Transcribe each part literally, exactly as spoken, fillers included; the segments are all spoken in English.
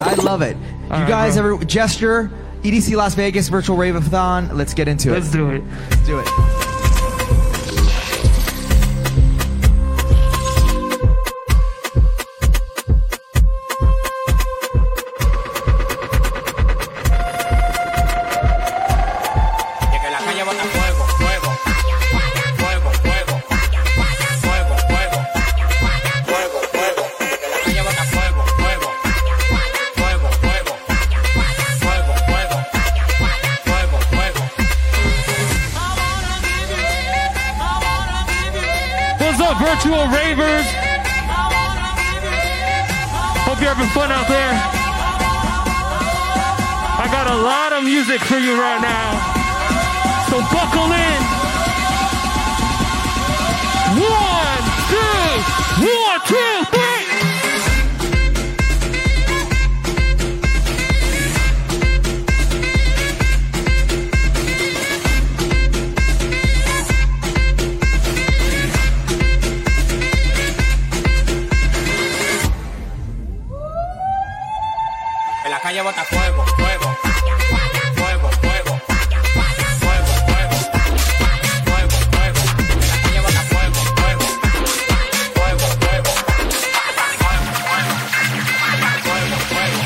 I love it. All you right, guys bro. ever gesture? E D C Las Vegas Virtual Rave-a-thon. Let's get into Let's it. Let's do it. Let's do it. Virtual ravers. Hope you're having fun out there. I got a lot of music for you right now. So buckle in. One, two, one, two, three. Calle bota fuego, fuego, fuego, fuego, fuego, fuego, fuego, fuego. La calle bota fuego, fuego, fuego, fuego, fuego, fuego, fuego.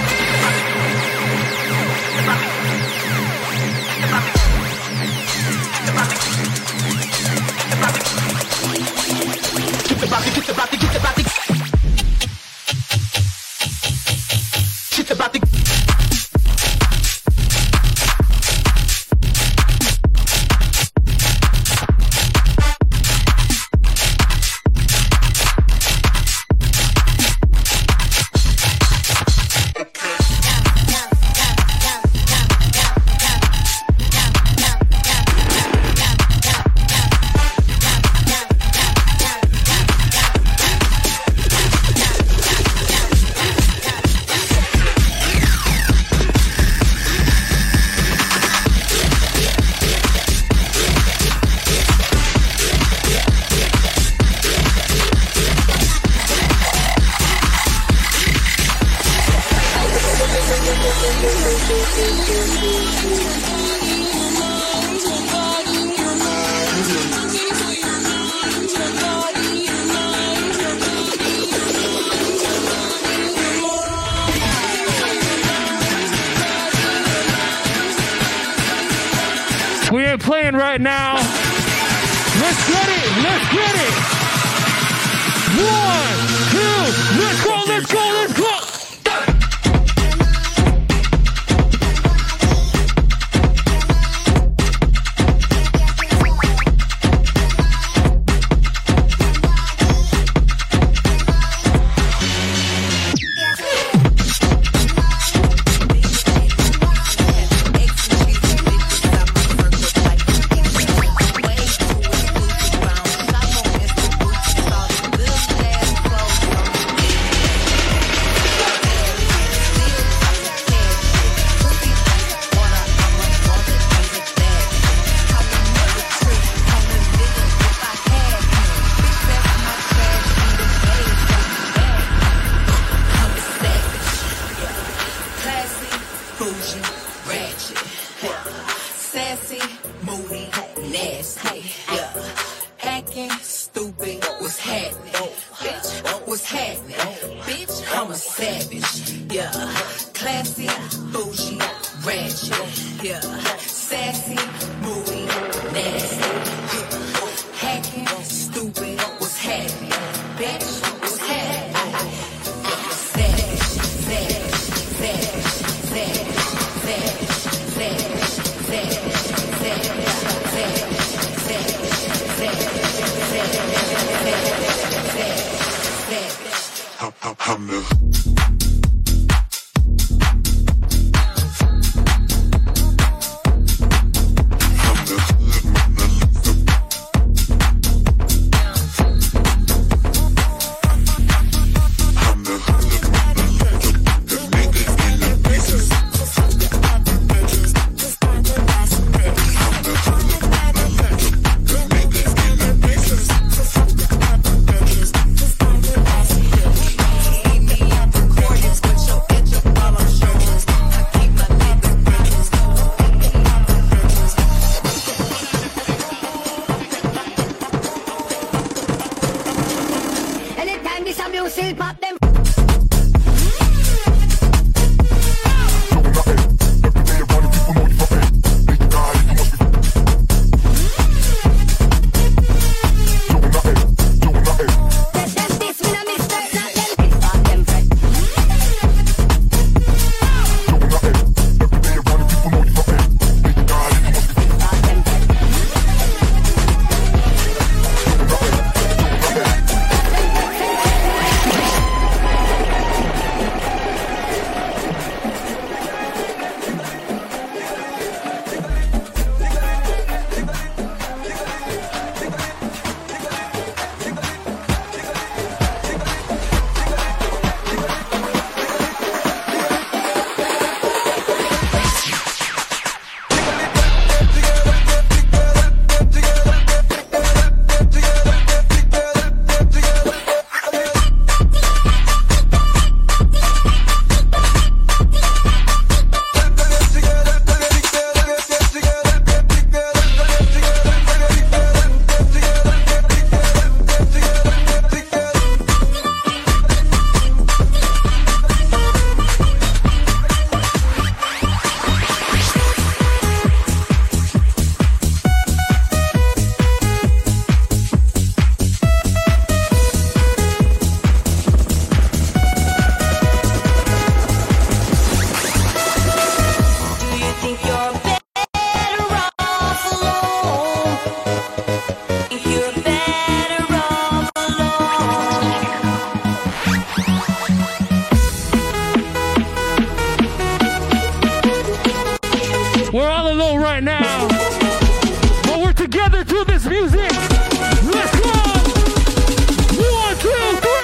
Get the body, get the body, get the body. Get the body. We ain't playing right now. Let's get it. Let's get it. One, two, let's go, let's go, let's go. right now. But we're together to this music. Let's go. One, two, three.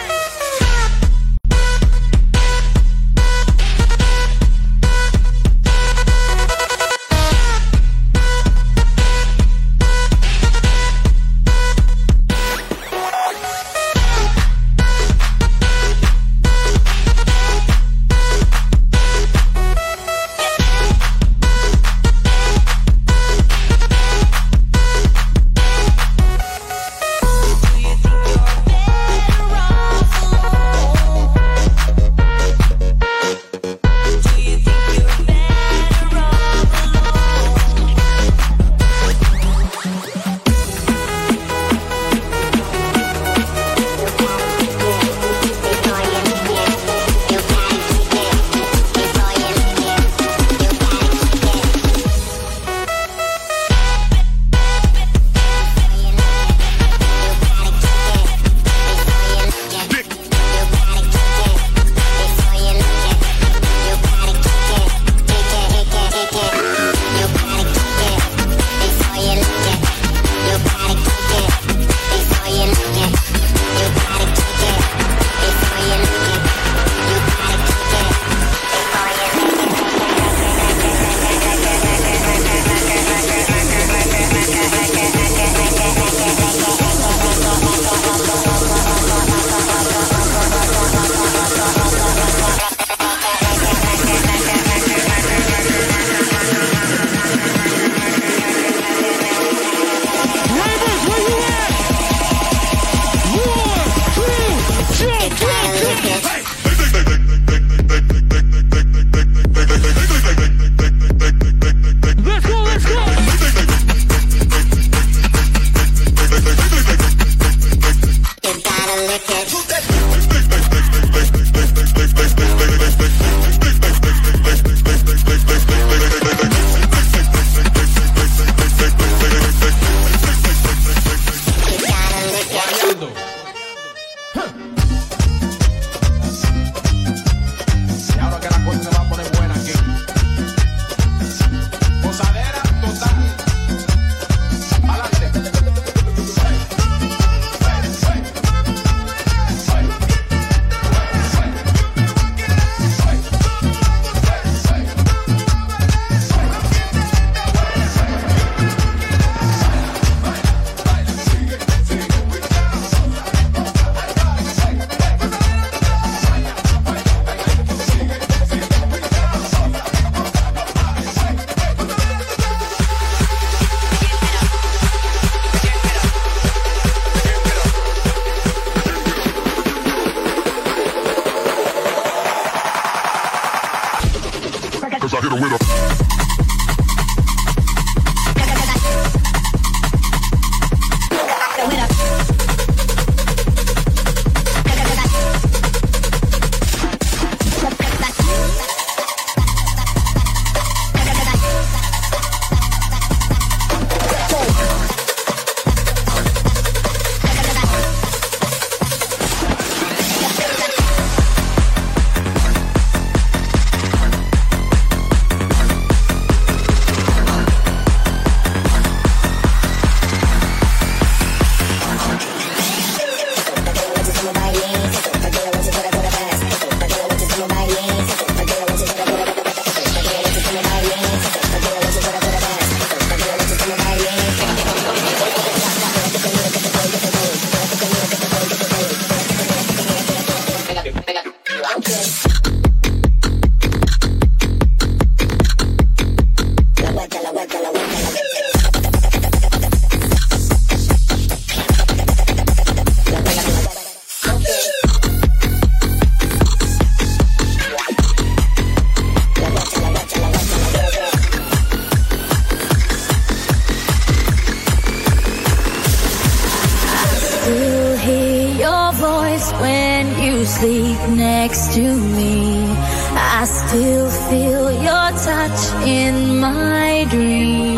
sleep next to me. I still feel your touch in my dream.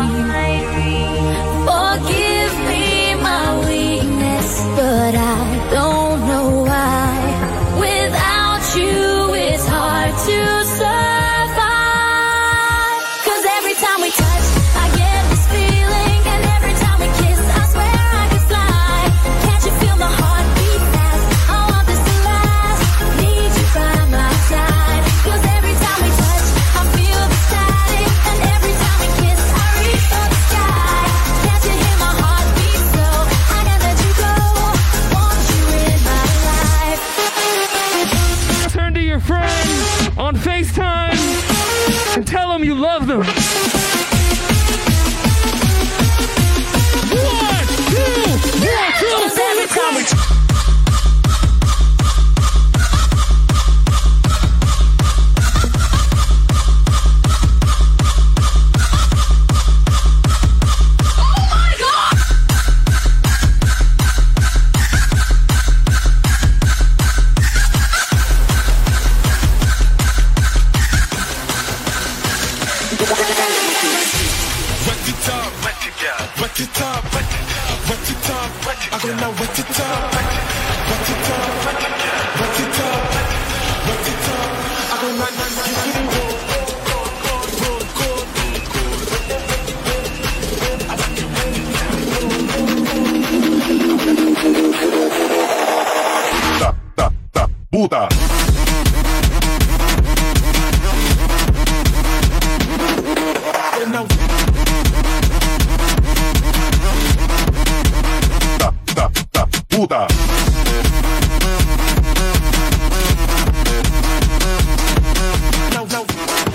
Forgive me my weakness, but I don't know why. Without you, it's hard to survive. 'Cause every time we touch, I get FaceTime and tell them you love them. One, two, one, two, three, four. Puta. Da, da, da, puta. No, no.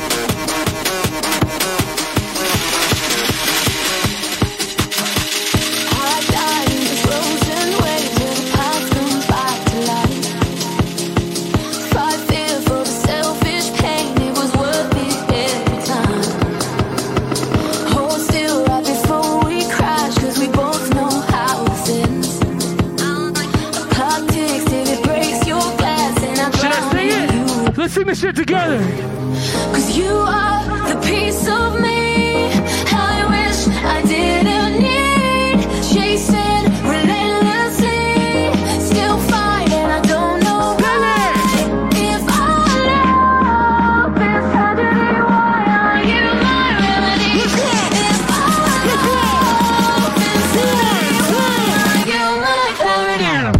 Let's sing this shit together. Cause you are the piece of me I wish I didn't need. Chasing relentlessly, still fighting, I don't know why. If I love is tragedy, why are you my remedy? If I love is tragedy, why are you my clarity?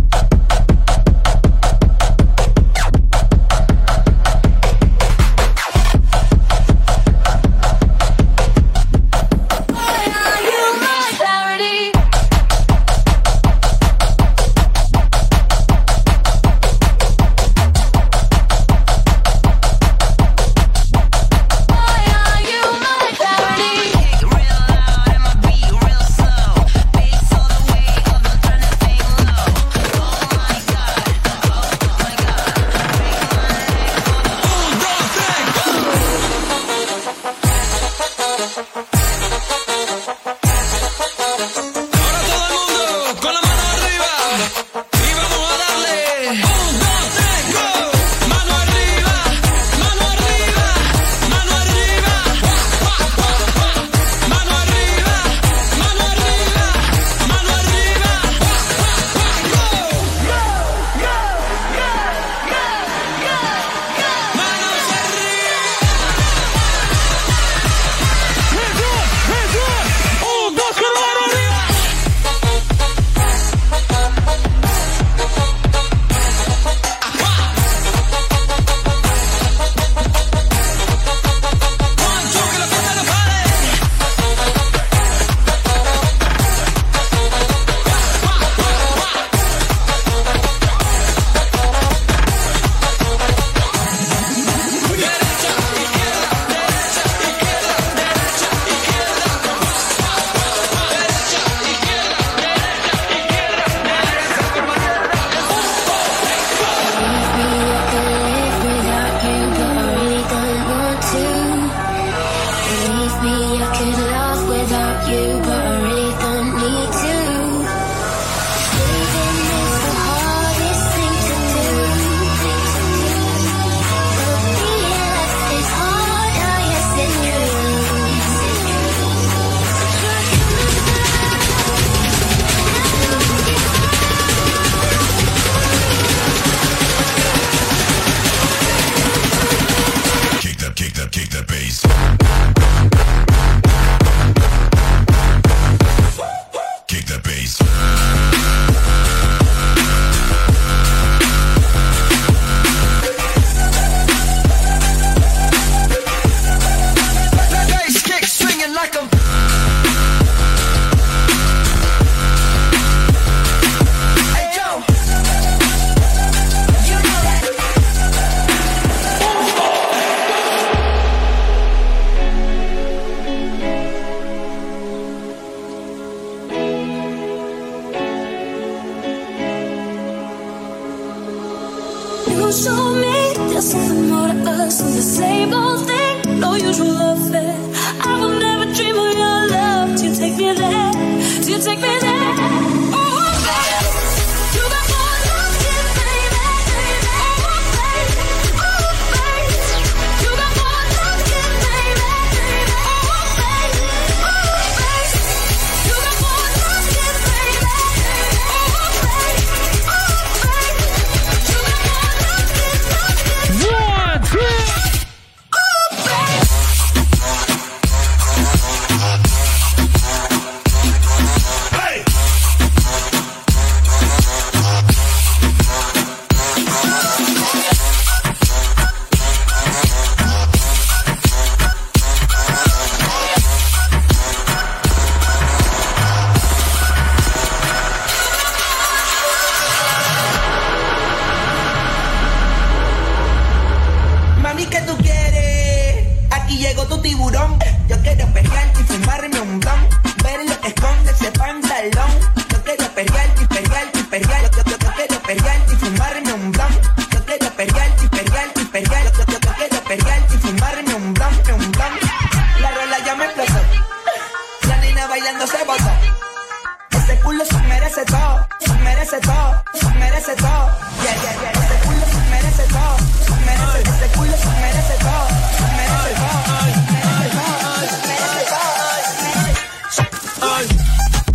tu tiburón. Yo quiero perrearte y fumarme un blon. Ver lo que esconde ese pantalón. Yo quiero perrearte y perrearte y perrearte. Yo, yo, yo quiero perrearte y fumarme un blon. Yo quiero perrearte y perrearte y perrearte. Yo, yo, yo quiero perrearte y fumarme un blon, un blon. La rola ya me explotó. La nena bailando se botó. Ese culo se merece todo, se merece todo, se merece todo. Yeah, yeah, yeah. Ese culo se merece todo, se merece, ese culo se merece todo, se merece todo, se merece todo, se merece todo, se merece todo.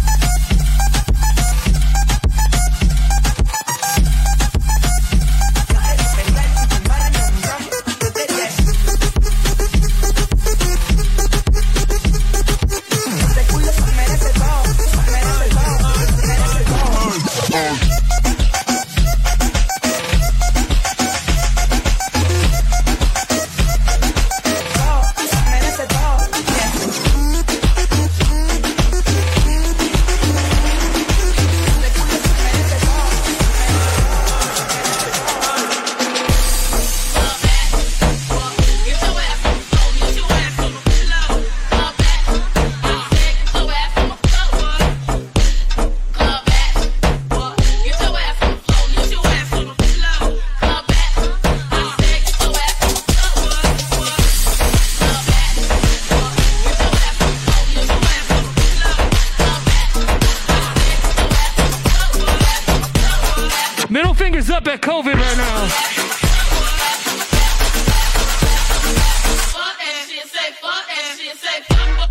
Middle fingers up at COVID right now. Fuck that shit, say fuck that shit, say fuck.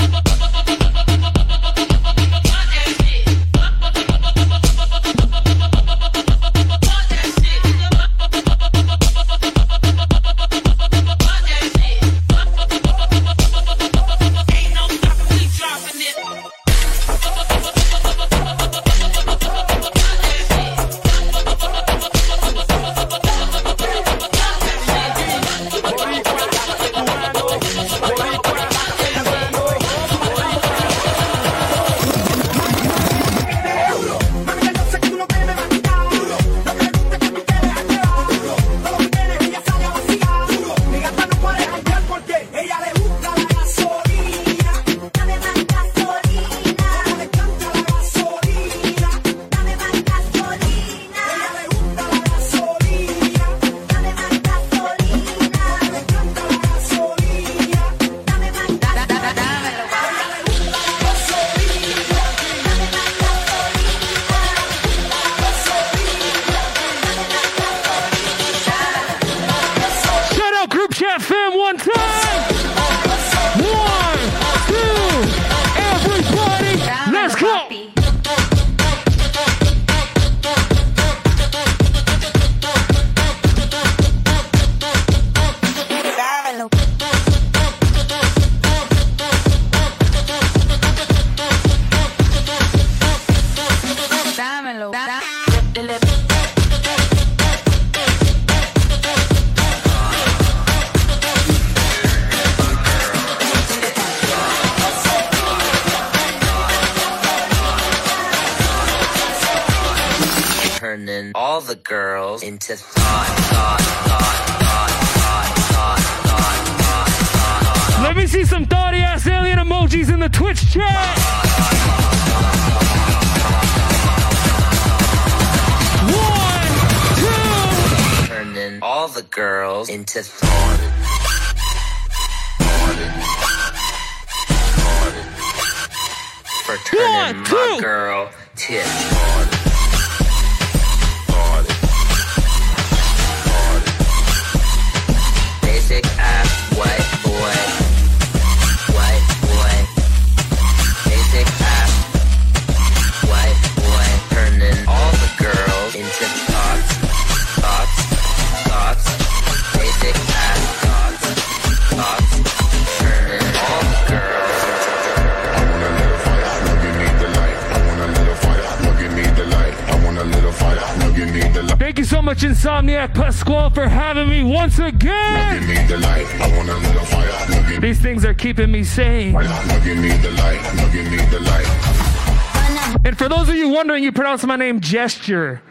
Turning all the girls into thought, thought, thought, thought, thought, thought, thought, thought, thought. Let me see some thoughty ass alien emojis in the Twitch chat. One, two. Turning all the girls into thought. For turning One, two. my girl to thought. Basic ass white boy, white boy, basic ass white boy, turning all the girls into thoughts, thoughts, thoughts, basic ass thoughts, thoughts, turning all the girls into. Thank you so much, Insomniac Pasquale, for having me once again. These things are keeping me sane. And for those of you wondering, you pronounce my name Gesture.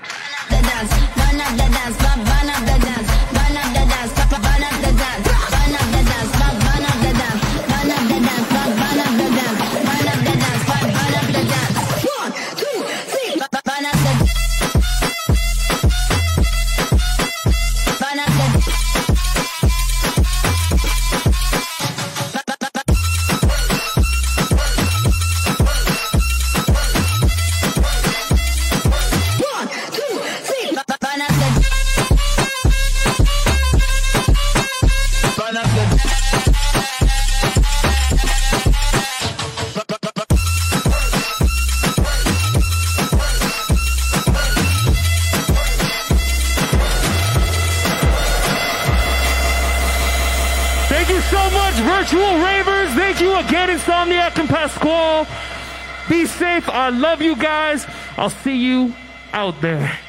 Thank you so much, virtual ravers. Thank you again, Insomniac and Pasquale. Be safe. I love you guys. I'll see you out there.